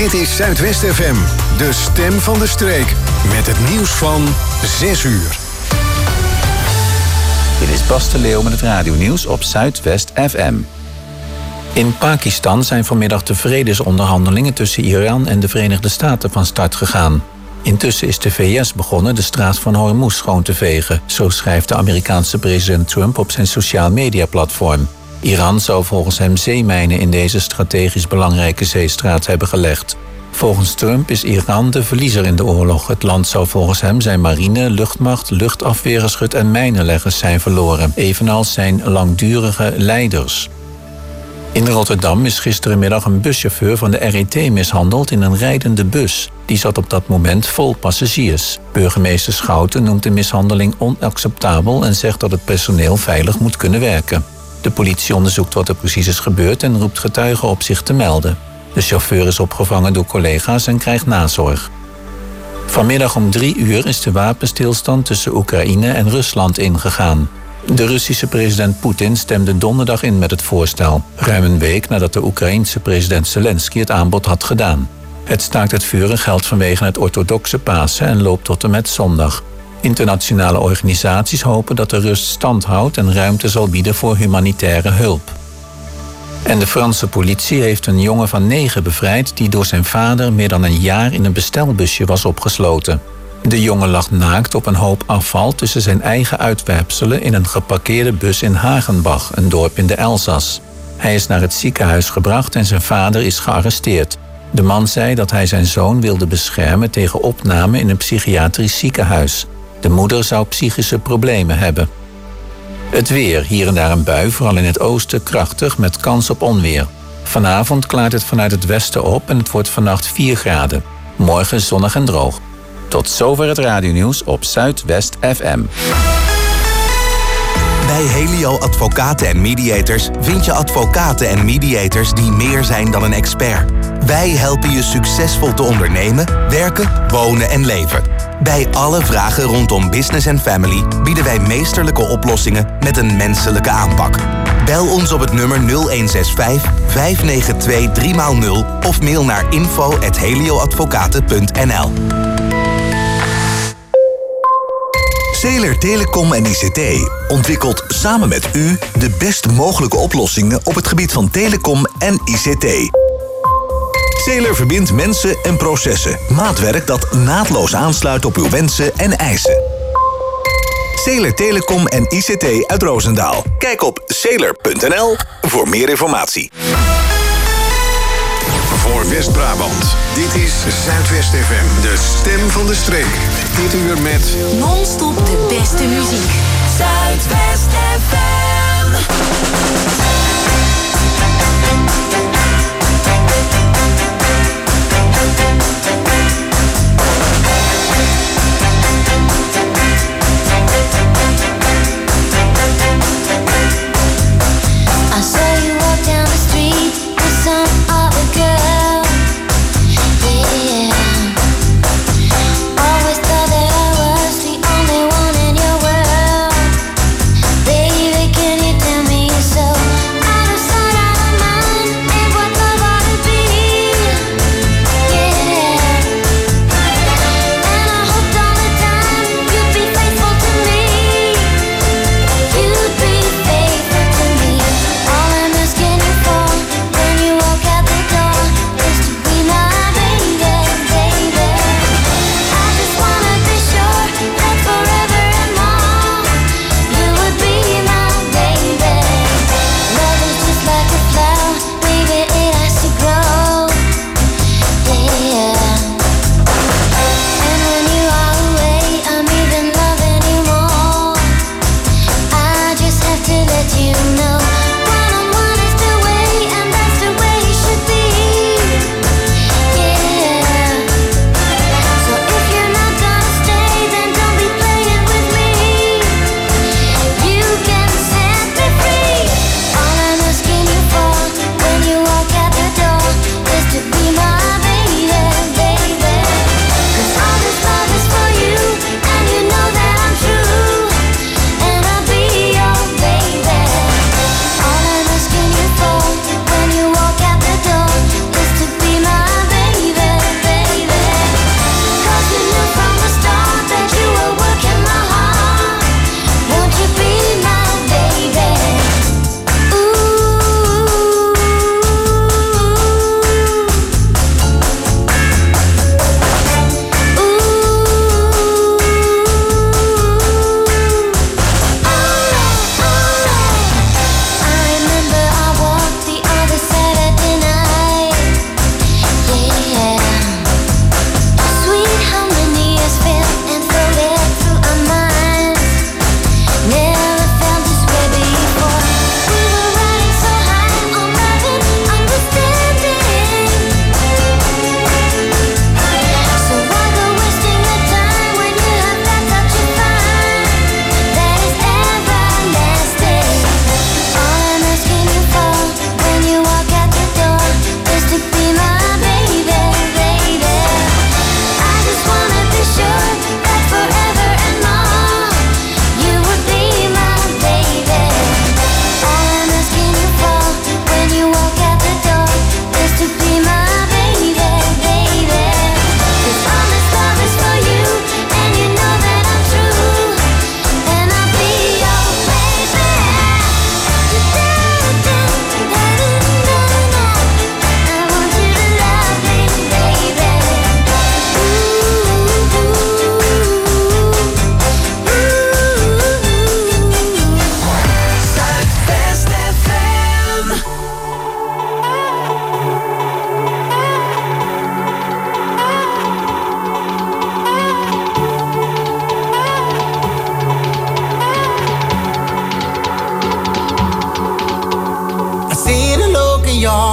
Dit is Zuidwest FM, de stem van de streek. Met het nieuws van 6 uur. Dit is Bas de Leeuw met het radionieuws op Zuidwest FM. In Pakistan zijn vanmiddag de vredesonderhandelingen tussen Iran en de Verenigde Staten van start gegaan. Intussen is de VS begonnen de straat van Hormuz schoon te vegen, zo schrijft de Amerikaanse president Trump op zijn sociaal media platform. Iran zou volgens hem zeemijnen in deze strategisch belangrijke zeestraat hebben gelegd. Volgens Trump is Iran de verliezer in de oorlog. Het land zou volgens hem zijn marine, luchtmacht, luchtafweergeschut en mijnenleggers zijn verloren, evenals zijn langdurige leiders. In Rotterdam is gisterenmiddag een buschauffeur van de RET mishandeld in een rijdende bus. Die zat op dat moment vol passagiers. Burgemeester Schouten noemt de mishandeling onacceptabel en zegt dat het personeel veilig moet kunnen werken. De politie onderzoekt wat er precies is gebeurd en roept getuigen op zich te melden. De chauffeur is opgevangen door collega's en krijgt nazorg. Vanmiddag om 3 uur is de wapenstilstand tussen Oekraïne en Rusland ingegaan. De Russische president Poetin stemde donderdag in met het voorstel, ruim een week nadat de Oekraïense president Zelensky het aanbod had gedaan. Het staakt het vuren geldt vanwege het orthodoxe Pasen en loopt tot en met zondag. Internationale organisaties hopen dat de rust stand houdt en ruimte zal bieden voor humanitaire hulp. En de Franse politie heeft een jongen van 9 bevrijd die door zijn vader meer dan een jaar in een bestelbusje was opgesloten. De jongen lag naakt op een hoop afval tussen zijn eigen uitwerpselen in een geparkeerde bus in Hagenbach, een dorp in de Elzas. Hij is naar het ziekenhuis gebracht en zijn vader is gearresteerd. De man zei dat hij zijn zoon wilde beschermen tegen opname in een psychiatrisch ziekenhuis. De moeder zou psychische problemen hebben. Het weer, hier en daar een bui, vooral in het oosten krachtig met kans op onweer. Vanavond klaart het vanuit het westen op en het wordt vannacht 4 graden. Morgen zonnig en droog. Tot zover het radionieuws op Zuidwest FM. Bij Helio Advocaten en Mediators vind je advocaten en mediators die meer zijn dan een expert. Wij helpen je succesvol te ondernemen, werken, wonen en leven. Bij alle vragen rondom business en family bieden wij meesterlijke oplossingen met een menselijke aanpak. Bel ons op het nummer 0165 592 3x0 of mail naar info@helioadvocaten.nl. Zeeler Telecom en ICT ontwikkelt samen met u de best mogelijke oplossingen op het gebied van telecom en ICT. Zeeler verbindt mensen en processen. Maatwerk dat naadloos aansluit op uw wensen en eisen. Zeeler Telecom en ICT uit Roosendaal. Kijk op zeeler.nl voor meer informatie. Voor West-Brabant, dit is Zuidwest FM, de stem van de streek. Dit uur met non-stop de beste muziek. Zuidwest FM. I saw you walk down the street with some other girl. Yeah. Always thought that I was the only one in your world. Baby,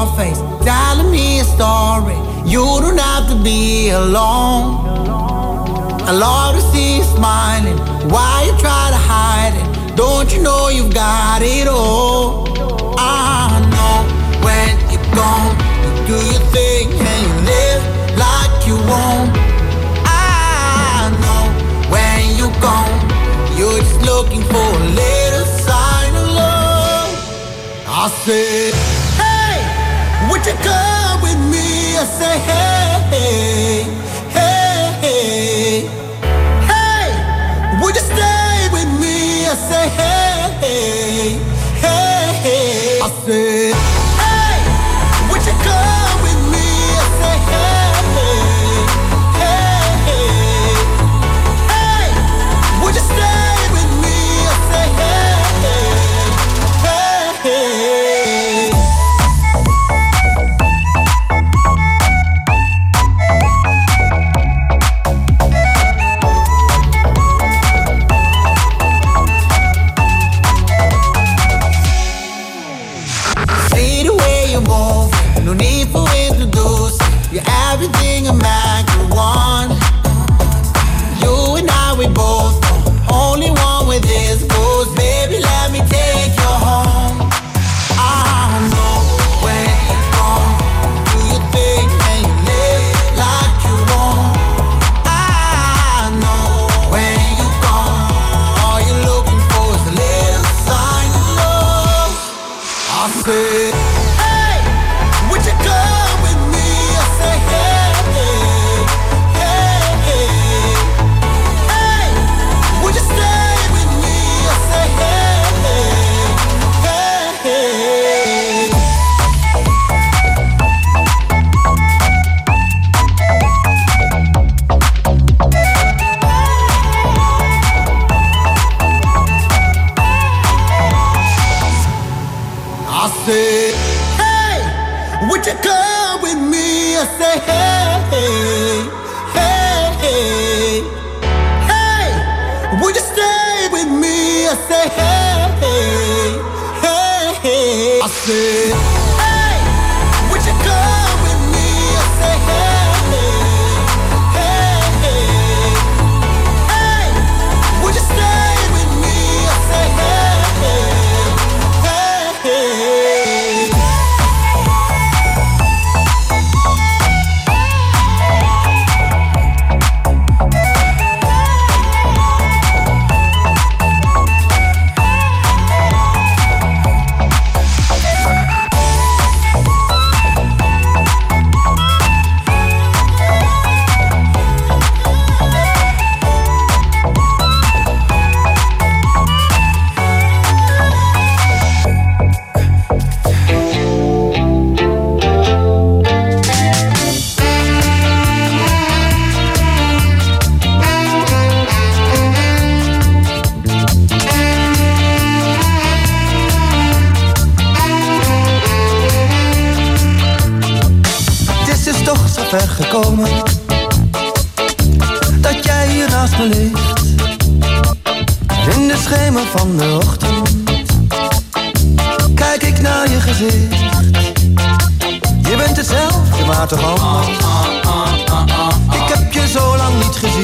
face, telling me a story. You don't have to be alone. I love to see you smiling. Why you try to hide it? Don't you know you've got it all? I know when you're gone, you do your thing and you live like you won't. I know when you're gone, you're just looking for a little sign of love. I said, hey, would you come with me? I say, hey, hey, hey, hey, would you stay with me? I say, hey, hey, hey, hey. I say, hey, would you come with me? I say, hey, hey, hey, hey, would you stay with me? I say, hey, hey, hey. See the way you move, no need for introduce. You're everything a man could want. You and I, we both only one with this goes. Baby, let me take you home. I know when you're gone, do your thing and you live like you want. I know when you're gone, all you're looking for is a little sign of love. I said, hey, would you come with me? I say, hey, hey, hey, hey, would you stay with me? I say, hey, hey, hey. I say, hey, would you come with me? I say, hey, hey, hey, hey, would you stay with me? I say, hey, hey, hey. I say, hey, would you come with me? I say, hey, hey, hey, would you stay with me? I say, hey, hey, hey. Het is toch zo ver gekomen dat jij hier naast me ligt. In de schemer van de ochtend kijk ik naar je gezicht. Je bent hetzelfde, maar toch anders. Ik heb je zo lang niet gezien.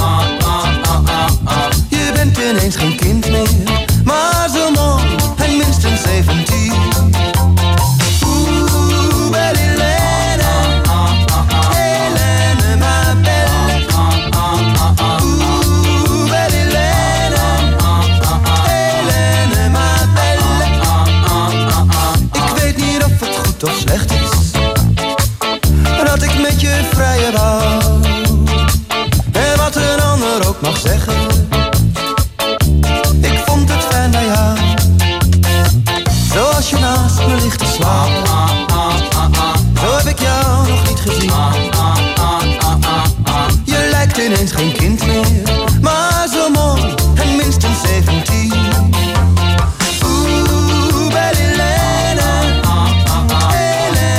Je bent ineens geen kind meer, maar zo mooi en minstens 17. Oeh, belle Helene, Helene, ma belle. Oeh, belle Helene, Helene, ma belle. Ik weet niet of het goed of slecht is dat ik met je vrij wou. En wat een ander ook mag zeggen, ik vond het fijn bij jou. Zoals je naast me ligt te slapen, zo heb ik jou nog niet gezien. Je lijkt ineens geen kind meer, maar zo mooi en minstens 17. Oeh, belle Helene, Helene.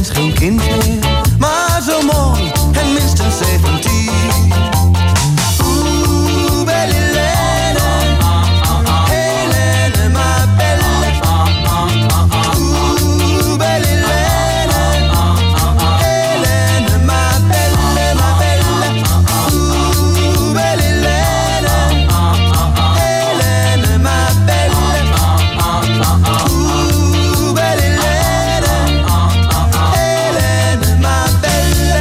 ineens geen kind meer, maar zo mooi en minstens 17. Oeh, belle Hélène, Hélène, ma belle. Oeh, belle Hélène, Hélène, ma belle, ma belle. Oeh, belle Hélène, Hélène, ma belle. Oeh, belle Hélène, Hélène, ma belle.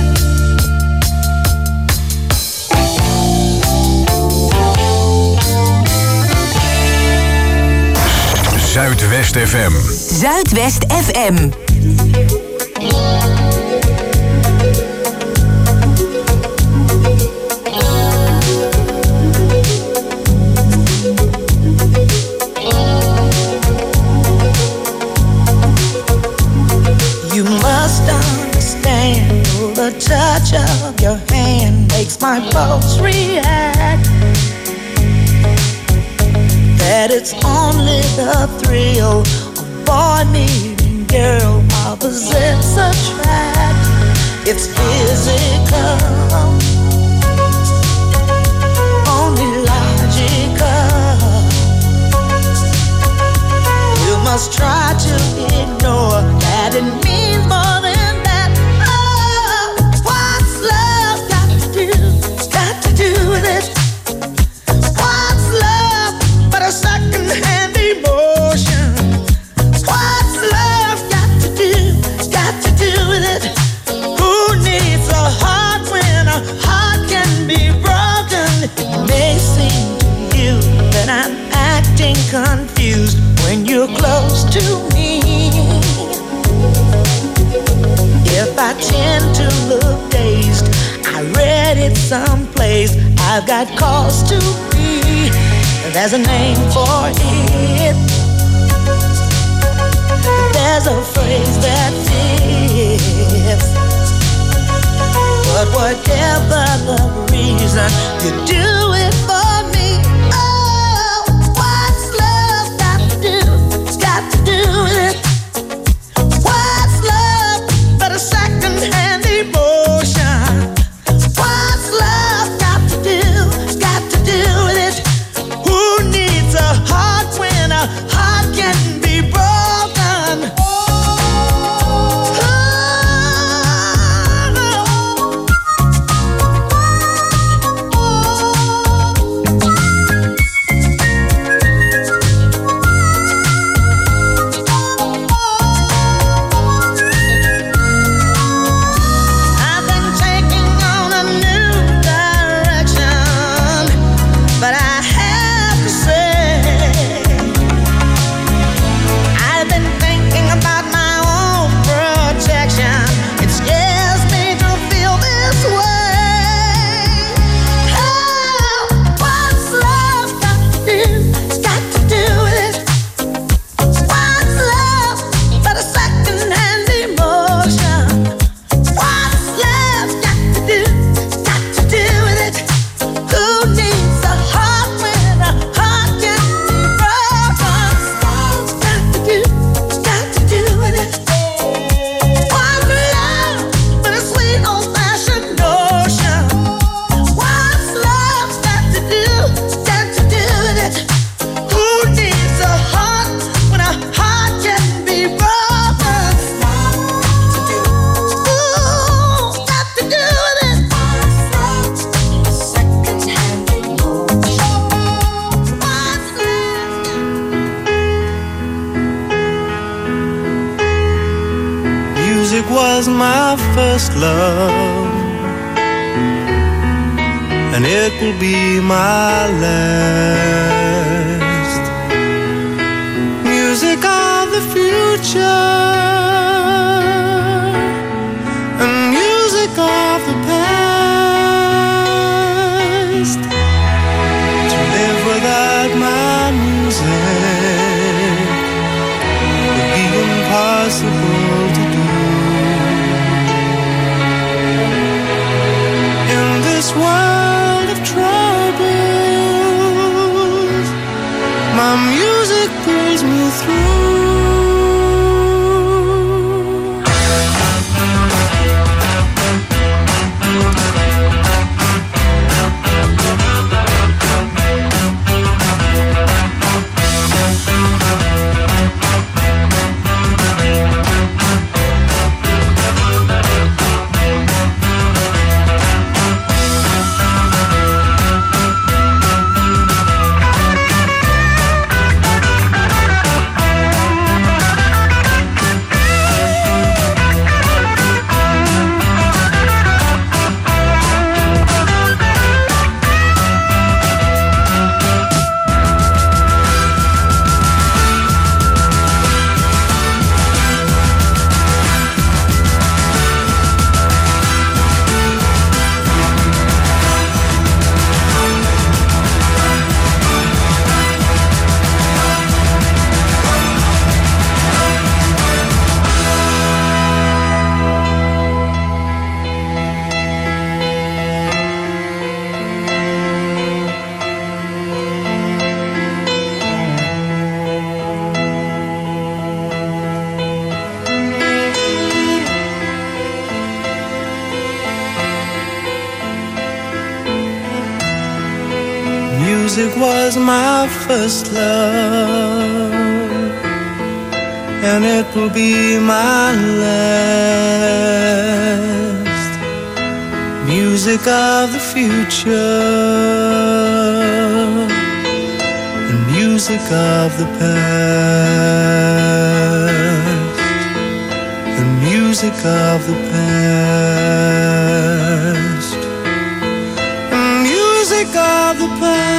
Zuidwest FM. Zuidwest FM. You must understand, the touch of your hand makes my pulse react. That it's only the thrill of boy meeting girl, opposites attract. It's physical, only logical. You must try to ignore that it means more than that. Oh, what's love got to do? Got to do with it. What's love but a second-hand emotion? What's love got to do? Got to do with it. Who needs a heart when a heart can be broken? It may seem to you that I'm acting confused when you're close to me. If I tend to look dazed, I read it someplace. I've got cause to be. There's a name for it. There's a phrase that fits. But whatever the reason, you do it for me. Oh, what's love got to do? It's got to do with it. What's love but a second-hand emotion? What's love got to do? It's got to do with it. Who needs a heart when a heart can be broken? I've been taking on a new direction, but I have to say, I've been thinking about my own protection. It scares me to feel this way. Oh, what's love got to do? It's got to do with it. What's love but a second-hand emotion? What's love got to do? It's got to do with it. Who needs a heart when a heart can be broken? Love's got to do, it's got to do with it. What's love but a sweet old-fashioned notion? What's love got to do? It's got to do with it. Who needs a heart when a heart can be broken? Ooh, got to do with it. Second-hand emotion. What's love? Music was my first love, and it will be my last. Music of the future, and music of the past. To live without my music would be impossible to do. In this world of troubles, my music pulls me through. was my first love, and it will be my last. Music of the future, and music of the past, and music of the past, and music of the past.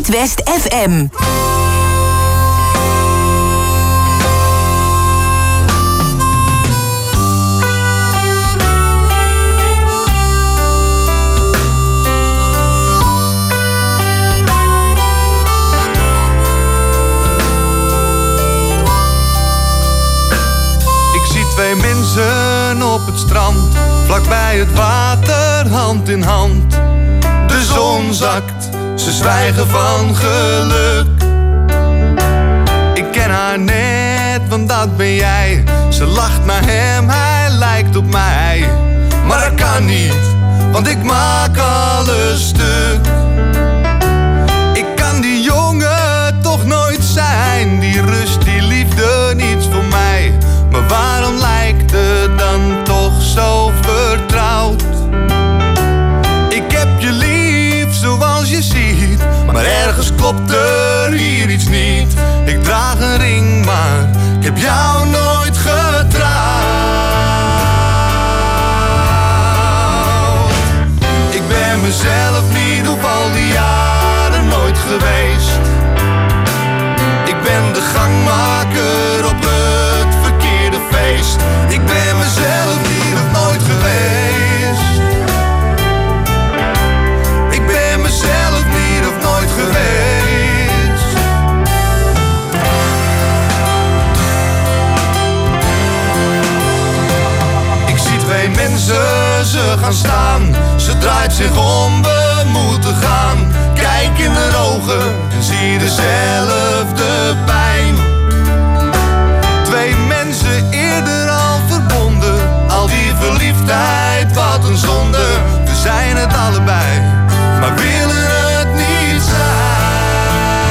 Zuidwest FM. Twee mensen op het strand, vlakbij het water, hand in hand. De zon zakt, ze zwijgen van geluk. Ik ken haar net, want dat ben jij. Ze lacht naar hem, hij lijkt op mij. Maar dat kan niet, want ik maak alles stuk. Ik kan die jongen toch nooit zijn. Die rust, die liefde, niets voor mij. Maar waarom lijkt het dan toch zo vertrouwd? Ik heb je lief zoals je ziet, maar ergens klopt er hier iets niet. Ik draag een ring, maar ik heb jou nooit getrouwd. Ik ben mezelf niet op al die jaren nooit geweest. Ik ben de gangmaker op het verkeerde feest. Ik ben mezelf niet of nooit geweest. Ik ben mezelf niet of nooit geweest. Ik zie twee mensen, ze gaan staan. Ze draait zich om, we moeten gaan. Kijk in de ogen en zie dezelfde pijn. Twee mensen eerder al verbonden. Al die verliefdheid, wat een zonde. We zijn het allebei, maar willen het niet zijn.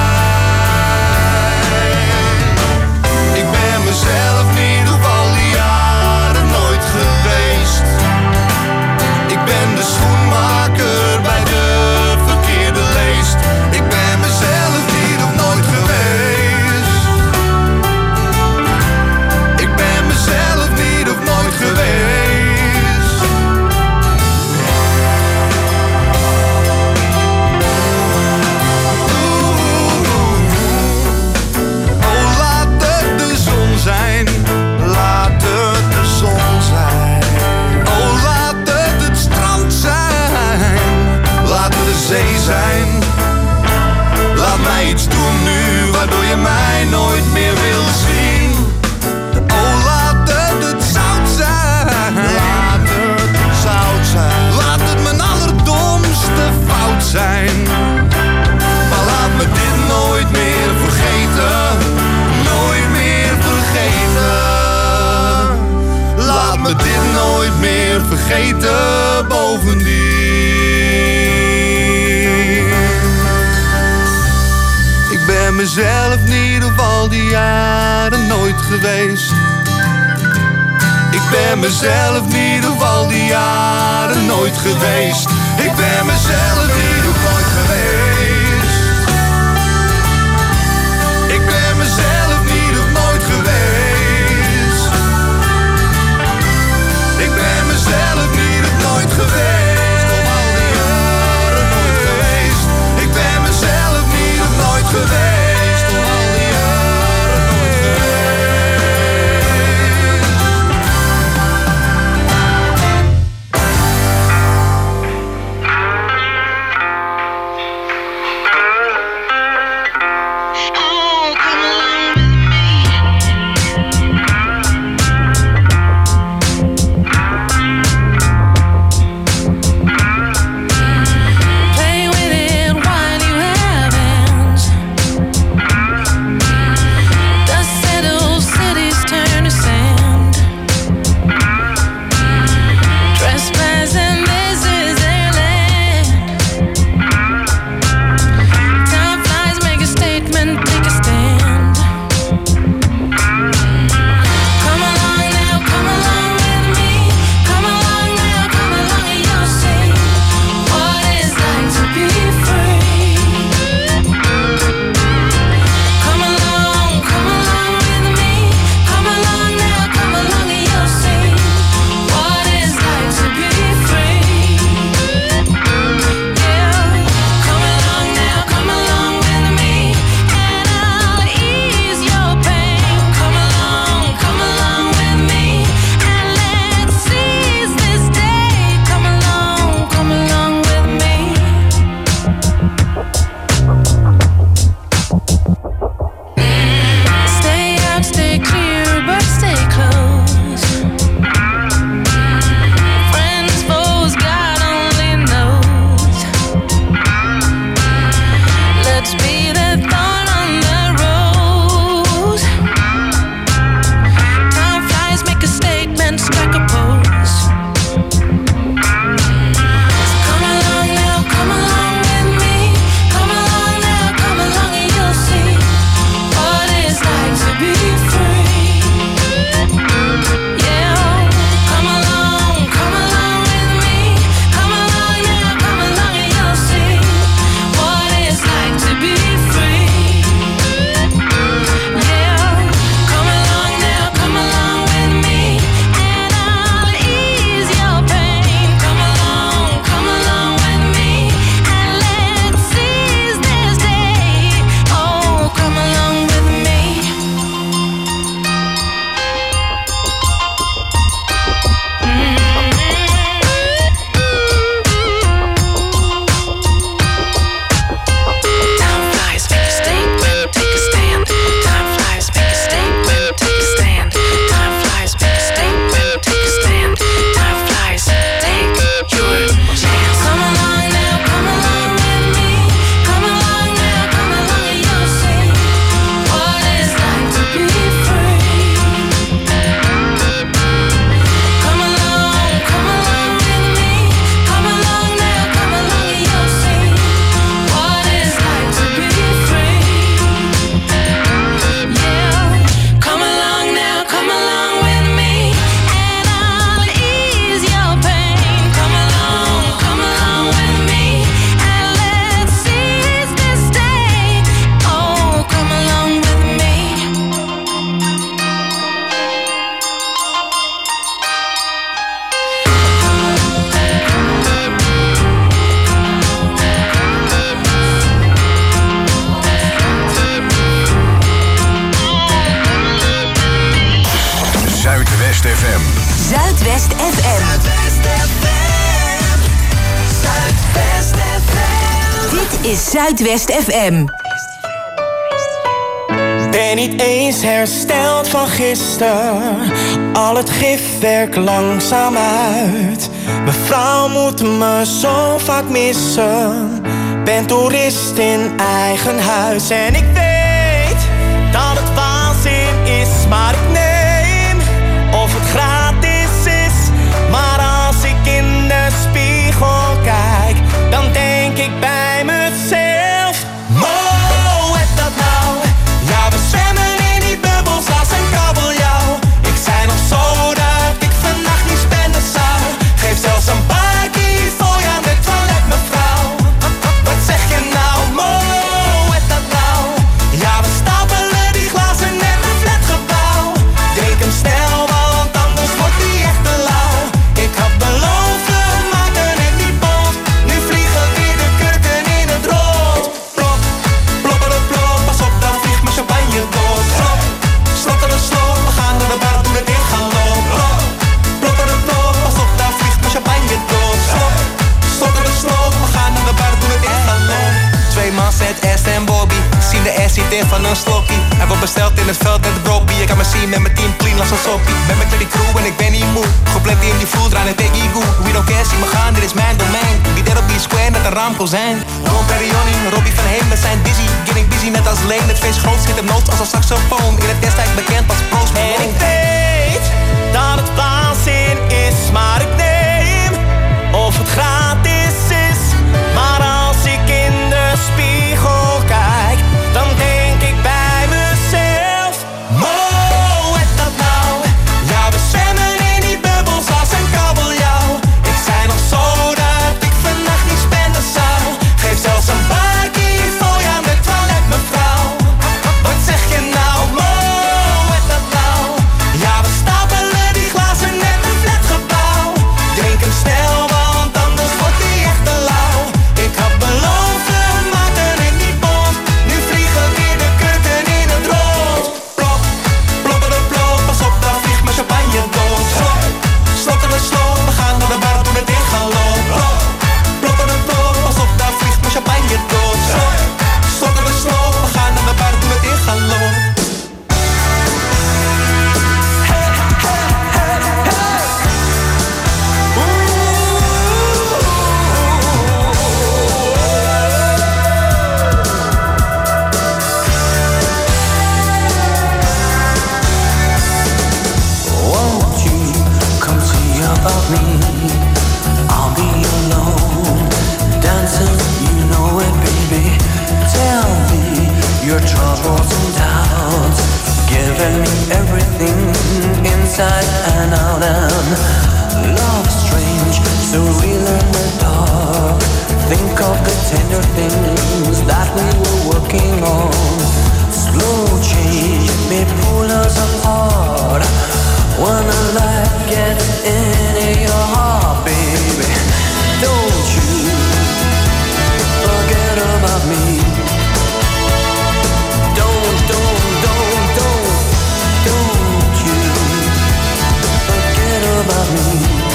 Ik ben mezelf niet op al die jaren nooit geweest. Ik ben de schoenmaker bij de verkeerde leest. Ik ben mezelf niet of nooit geweest. Ik ben mezelf niet of nooit geweest. Oh, laat het de zon zijn. Laat het de zon zijn. Oh, laat het het strand zijn. Laat het de zee zijn. Laat mij iets doen nu, waardoor je mij nooit meer wil zien. Oh, laat het het zout zijn. Laat het zout zijn. Laat het mijn allerdomste fout zijn. Maar laat me dit nooit meer vergeten. Nooit meer vergeten. Laat me dit nooit meer vergeten, bovendien. Ik ben mezelf niet op al die jaren nooit geweest. Ik ben mezelf niet op al die jaren nooit geweest. Ik ben mezelf niet op nooit geweest. Ik ben mezelf niet op nooit geweest. Ik ben mezelf niet op nooit geweest. Op al die jaren nooit geweest. Ik ben mezelf niet op nooit geweest. Op al die jaren nooit geweest. Zuidwest FM. Zuidwest FM. Zuidwest FM. Dit is Zuidwest FM. Ben niet eens hersteld van gisteren. Al het gif werkt langzaam uit. Mevrouw moet me zo vaak missen. Ben toerist in eigen huis. En ik weet dat het waanzin is, maar ik neem of het gratis is. Maar als ik in de spiegel kijk, dan denk ik bij mezelf: Mo, het dat nou? Ja, we zwemmen in die bubbels als een kabeljauw. Ik zei nog zo dat ik vannacht niet spenden zou. Geef zelfs een bakkie voor aan de toilet, mevrouw. Wat zeg je nou, Mo, het dat nou? Ja, we stapelen die glazen net een flatgebouw. Drink hem snel, want anders wordt die echt te lauw. Ik had beloofd, we maken het niet bot. Nu vliegen weer de kurken in het rood. Plop, plopperen plop, pas op, dan vliegt mijn champagne door. Plop, slotteren slop, we gaan naar de bar, doen het in gaan lopen. Plop, plopperen plop, pas op, dan vliegt mijn champagne door. Slop, slotteren slop, we gaan naar de bar, doen het in gaan lopen. Twee man zet S en Bobby, zien de S zit in van een slokkie. Hij wordt besteld in het veld met de broppie. Ik kan me zien met mijn team clean als een soppie. Ben met die crew en ik ben niet moe. Compleet in die voel, draaien tegen Igu. We don't care, zie me gaan, dit is mijn domein. Wie dat op die square met een raamkozijn. Ron Perrioni, Robbie van Heemden zijn dizzy. Getting busy net als Leen. Het feest groot zit hem nood als een saxofoon. In het destijds bekend als Post Malone. En ik weet dat het waanzin is, maar ik neem of het gratis is. Maar als ik in de spiegel kijk, dan denk ik bij mezelf: Mo, het dat nou? Ja, we zwemmen in die bubbels als een kabeljauw. Ik zei nog zo dat ik vannacht niet spenden zou. Geef zelfs een bakkie voor aan de toilet, mevrouw. Wat zeg je nou, Mo, het dat nou? Ja, we stapelen die glazen net een flatgebouw. Drink hem snel, want anders wordt die echt te lauw. Ik had beloofd, we maken het niet bot. Nu vliegen weer de kurken in het rood. Plop, plopperen plop, pas op, dan vliegt mijn champagne dood. Slop, slotteren slop, we gaan naar de bar, doen het in gaan lopen. Plop, plopperen plop, pas op, dan vliegt mijn champagne dood. Slop, slotteren slop, we gaan naar de bar, doen het in gaan lopen. Won't you come see about me? I'll be alone, dancing, you know it, baby. Tell me your troubles and doubts, giving me everything inside and out. And love strange, so real in the dark. Think of the tender things that we were working on. Slow change may pull us apart. When the light gets into your heart, baby, don't you forget about me. Don't you forget about me.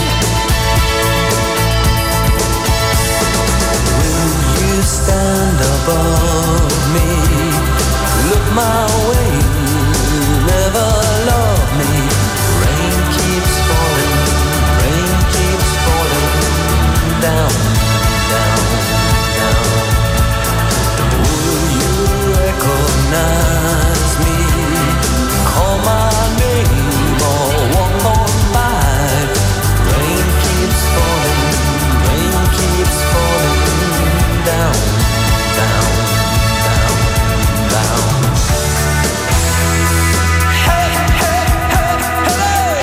Will you stand above me? Look my way, never love me. Rain keeps falling down, down, down. Will you recognize me? Call my name or walk on by. Rain keeps falling down, down, down, down. Hey, hey, hey, hey.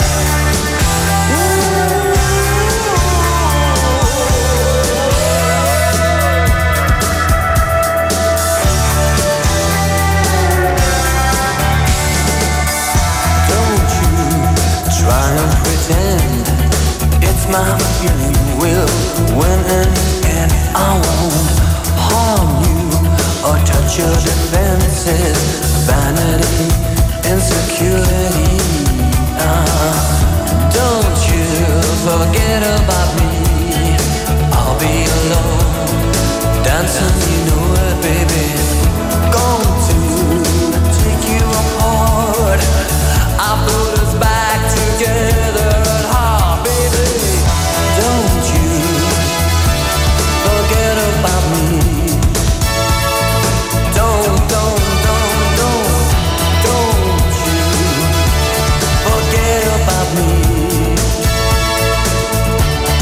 Don't you try and pretend it's my feeling will win in the end. I won't harm you or touch your defenses. Vanity, insecurity, forget about me. I'll be alone, dancing, you know it, baby. Going to take you apart. I put us back together at heart, baby. Don't you forget about me. Don't you forget about me.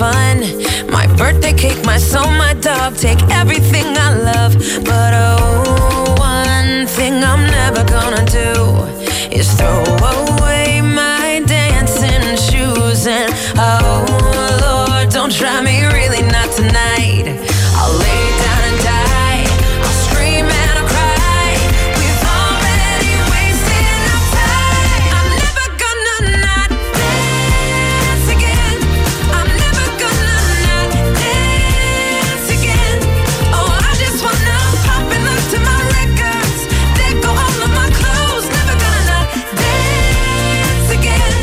fun. My birthday cake, my soul, my dog, take everything I love. But oh, one thing I'm never gonna do is throw away my dancing shoes. And oh Lord, don't try me, really not tonight. I'll lay down and die, I'll scream and I'll cry. We've already wasted our time. I'm never gonna not dance again. I'm never gonna not dance again. Oh, I just wanna pop and look to my records, let go all of my clothes. Never gonna not dance again.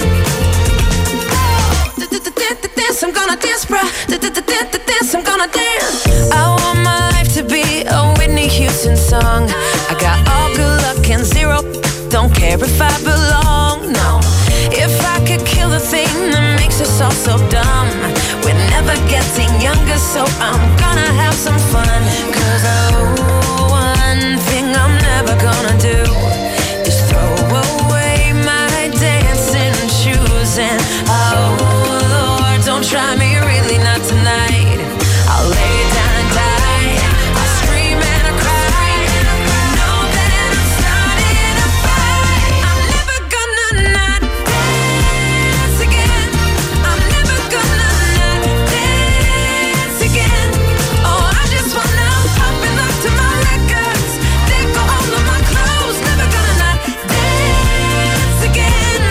Dance, I'm gonna dance, bruh. Dance, I'm gonna dance. I want my life to be a Whitney Houston song. I got all good luck and zero, don't care if I belong, no. If I could kill the thing that makes us all so dumb, we're never getting younger, so I'm gonna have some fun. Cause oh, one thing I'm never gonna do is throw away my dancing shoes. And oh Lord, don't try me, really not tonight. I'll lay down and die, I'll scream and I'll cry. Know that I'm starting a fight. I'm never gonna not dance again. I'm never gonna not dance again. Oh, I just wanna pop and look to my records, let go all of my clothes. Never gonna not dance again.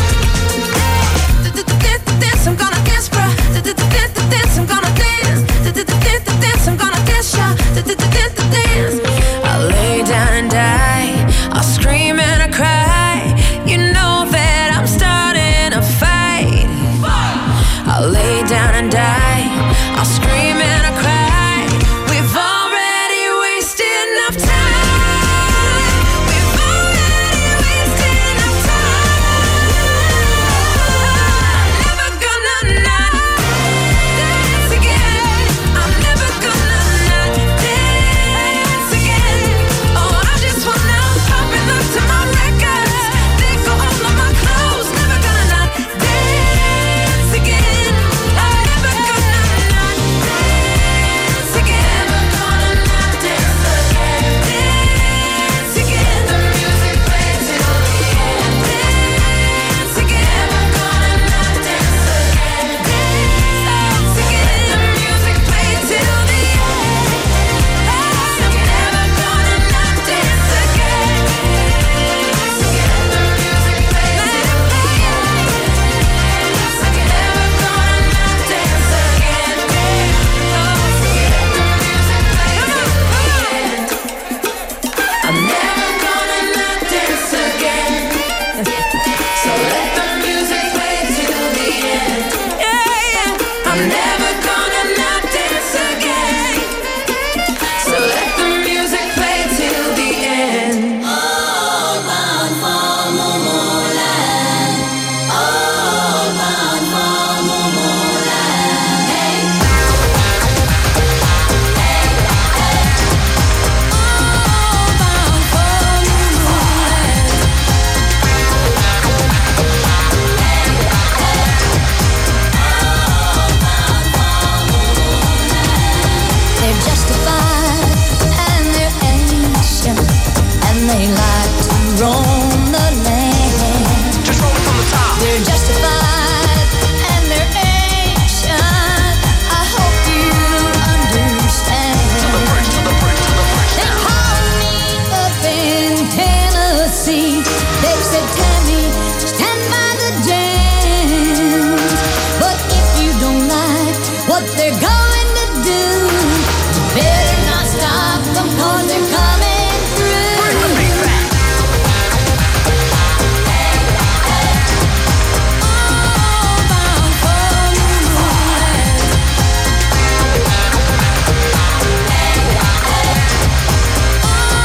Dance, I'm gonna dance, bruh. Dance, I'm gonna dance. Dance, I'm gonna dance, y'all. Dance. I'll lay down and die.